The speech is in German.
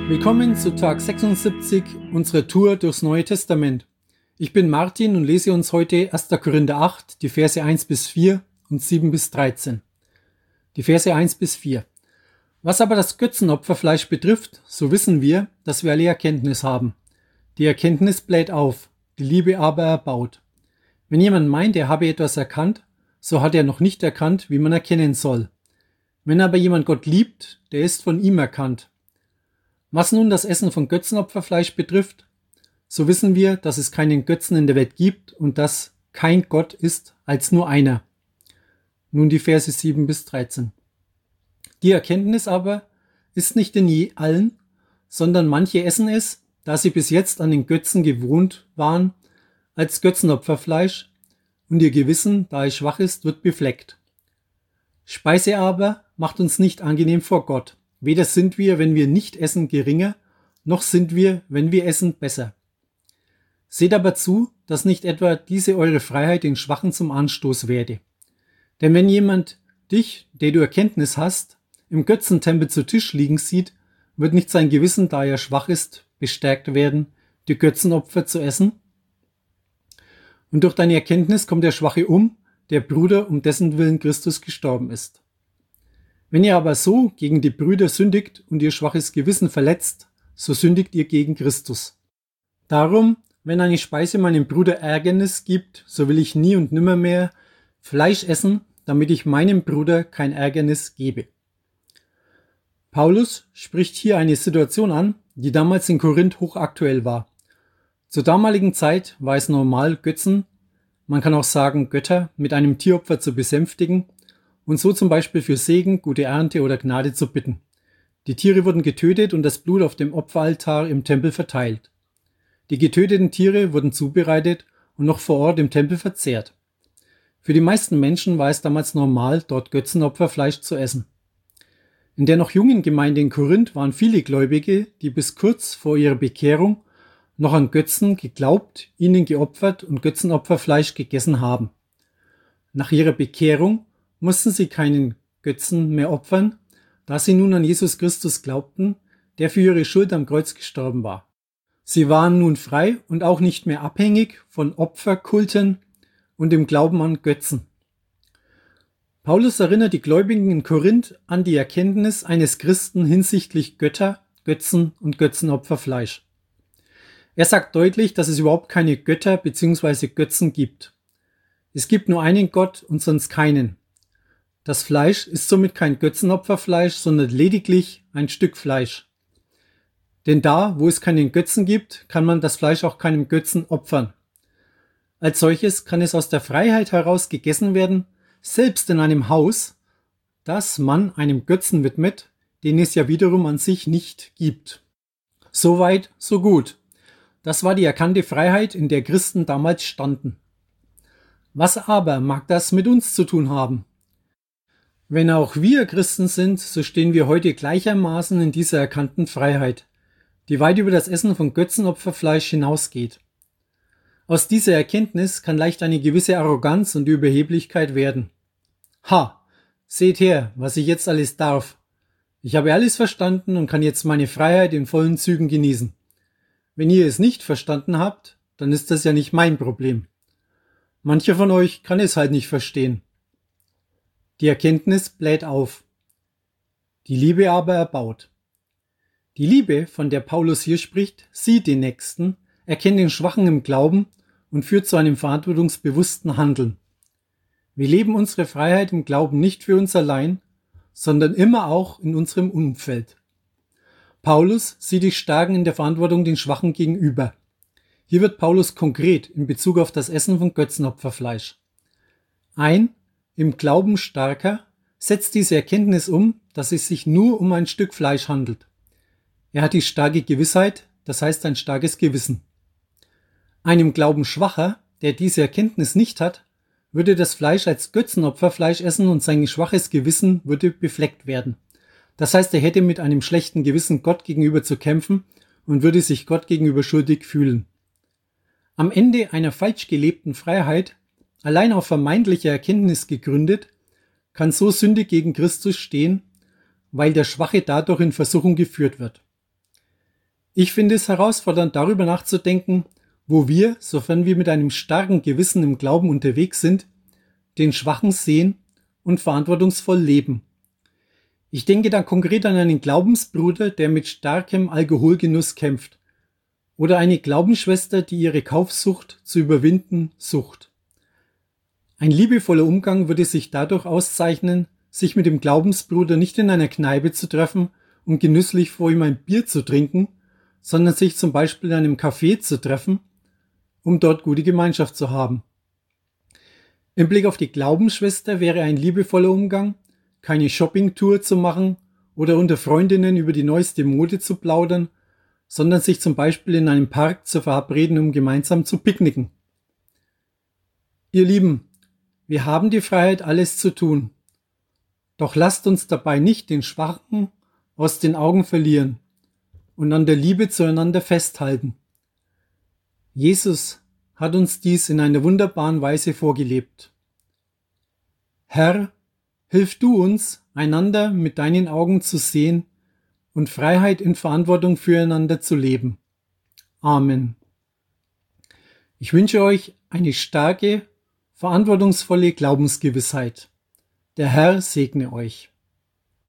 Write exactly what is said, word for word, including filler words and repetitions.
Willkommen zu Tag sechsundsiebzig unserer Tour durchs Neue Testament. Ich bin Martin und lese uns heute erster Korinther acht, die Verse eins bis vier und sieben bis dreizehn. Die Verse eins bis vier. Was aber das Götzenopferfleisch betrifft, so wissen wir, dass wir alle Erkenntnis haben. Die Erkenntnis bläht auf, die Liebe aber erbaut. Wenn jemand meint, er habe etwas erkannt, so hat er noch nicht erkannt, wie man erkennen soll. Wenn aber jemand Gott liebt, der ist von ihm erkannt. Was nun das Essen von Götzenopferfleisch betrifft, so wissen wir, dass es keinen Götzen in der Welt gibt und dass kein Gott ist als nur einer. Nun die Verse sieben bis dreizehn. Die Erkenntnis aber ist nicht in je allen, sondern manche essen es, da sie bis jetzt an den Götzen gewohnt waren, als Götzenopferfleisch, und ihr Gewissen, da es schwach ist, wird befleckt. Speise aber macht uns nicht angenehm vor Gott. Weder sind wir, wenn wir nicht essen, geringer, noch sind wir, wenn wir essen, besser. Seht aber zu, dass nicht etwa diese eure Freiheit den Schwachen zum Anstoß werde. Denn wenn jemand dich, der du Erkenntnis hast, im Götzentempel zu Tisch liegen sieht, wird nicht sein Gewissen, da er schwach ist, bestärkt werden, die Götzenopfer zu essen? Und durch deine Erkenntnis kommt der Schwache um, der Bruder, um dessen Willen Christus gestorben ist. Wenn ihr aber so gegen die Brüder sündigt und ihr schwaches Gewissen verletzt, so sündigt ihr gegen Christus. Darum, wenn eine Speise meinem Bruder Ärgernis gibt, so will ich nie und nimmer mehr Fleisch essen, damit ich meinem Bruder kein Ärgernis gebe. Paulus spricht hier eine Situation an, die damals in Korinth hochaktuell war. Zur damaligen Zeit war es normal, Götzen, man kann auch sagen Götter, mit einem Tieropfer zu besänftigen und so zum Beispiel für Segen, gute Ernte oder Gnade zu bitten. Die Tiere wurden getötet und das Blut auf dem Opferaltar im Tempel verteilt. Die getöteten Tiere wurden zubereitet und noch vor Ort im Tempel verzehrt. Für die meisten Menschen war es damals normal, dort Götzenopferfleisch zu essen. In der noch jungen Gemeinde in Korinth waren viele Gläubige, die bis kurz vor ihrer Bekehrung noch an Götzen geglaubt, ihnen geopfert und Götzenopferfleisch gegessen haben. Nach ihrer Bekehrung mussten sie keinen Götzen mehr opfern, da sie nun an Jesus Christus glaubten, der für ihre Schuld am Kreuz gestorben war. Sie waren nun frei und auch nicht mehr abhängig von Opferkulten und dem Glauben an Götzen. Paulus erinnert die Gläubigen in Korinth an die Erkenntnis eines Christen hinsichtlich Götter, Götzen und Götzenopferfleisch. Er sagt deutlich, dass es überhaupt keine Götter bzw. Götzen gibt. Es gibt nur einen Gott und sonst keinen. Das Fleisch ist somit kein Götzenopferfleisch, sondern lediglich ein Stück Fleisch. Denn da, wo es keinen Götzen gibt, kann man das Fleisch auch keinem Götzen opfern. Als solches kann es aus der Freiheit heraus gegessen werden, selbst in einem Haus, das man einem Götzen widmet, den es ja wiederum an sich nicht gibt. Soweit, so gut. Das war die erkannte Freiheit, in der Christen damals standen. Was aber mag das mit uns zu tun haben? Wenn auch wir Christen sind, so stehen wir heute gleichermaßen in dieser erkannten Freiheit, die weit über das Essen von Götzenopferfleisch hinausgeht. Aus dieser Erkenntnis kann leicht eine gewisse Arroganz und Überheblichkeit werden. Ha, seht her, was ich jetzt alles darf. Ich habe alles verstanden und kann jetzt meine Freiheit in vollen Zügen genießen. Wenn ihr es nicht verstanden habt, dann ist das ja nicht mein Problem. Mancher von euch kann es halt nicht verstehen. Die Erkenntnis bläht auf. Die Liebe aber erbaut. Die Liebe, von der Paulus hier spricht, sieht den Nächsten, erkennt den Schwachen im Glauben und führt zu einem verantwortungsbewussten Handeln. Wir leben unsere Freiheit im Glauben nicht für uns allein, sondern immer auch in unserem Umfeld. Paulus sieht die Starken in der Verantwortung den Schwachen gegenüber. Hier wird Paulus konkret in Bezug auf das Essen von Götzenopferfleisch. Ein im Glauben Starker setzt diese Erkenntnis um, dass es sich nur um ein Stück Fleisch handelt. Er hat die starke Gewissheit, das heißt ein starkes Gewissen. Einem Glauben Schwacher, der diese Erkenntnis nicht hat, würde das Fleisch als Götzenopferfleisch essen und sein schwaches Gewissen würde befleckt werden. Das heißt, er hätte mit einem schlechten Gewissen Gott gegenüber zu kämpfen und würde sich Gott gegenüber schuldig fühlen. Am Ende einer falsch gelebten Freiheit, allein auf vermeintlicher Erkenntnis gegründet, kann so Sünde gegen Christus stehen, weil der Schwache dadurch in Versuchung geführt wird. Ich finde es herausfordernd, darüber nachzudenken, wo wir, sofern wir mit einem starken Gewissen im Glauben unterwegs sind, den Schwachen sehen und verantwortungsvoll leben. Ich denke da konkret an einen Glaubensbruder, der mit starkem Alkoholgenuss kämpft, oder eine Glaubensschwester, die ihre Kaufsucht zu überwinden sucht. Ein liebevoller Umgang würde sich dadurch auszeichnen, sich mit dem Glaubensbruder nicht in einer Kneipe zu treffen und genüsslich vor ihm ein Bier zu trinken, sondern sich zum Beispiel in einem Café zu treffen, um dort gute Gemeinschaft zu haben. Im Blick auf die Glaubensschwester wäre ein liebevoller Umgang, keine Shoppingtour zu machen oder unter Freundinnen über die neueste Mode zu plaudern, sondern sich zum Beispiel in einem Park zu verabreden, um gemeinsam zu picknicken. Ihr Lieben, wir haben die Freiheit, alles zu tun. Doch lasst uns dabei nicht den Schwachen aus den Augen verlieren und an der Liebe zueinander festhalten. Jesus hat uns dies in einer wunderbaren Weise vorgelebt. Herr, hilf du uns, einander mit deinen Augen zu sehen und Freiheit in Verantwortung füreinander zu leben. Amen. Ich wünsche euch eine starke, verantwortungsvolle Glaubensgewissheit. Der Herr segne euch.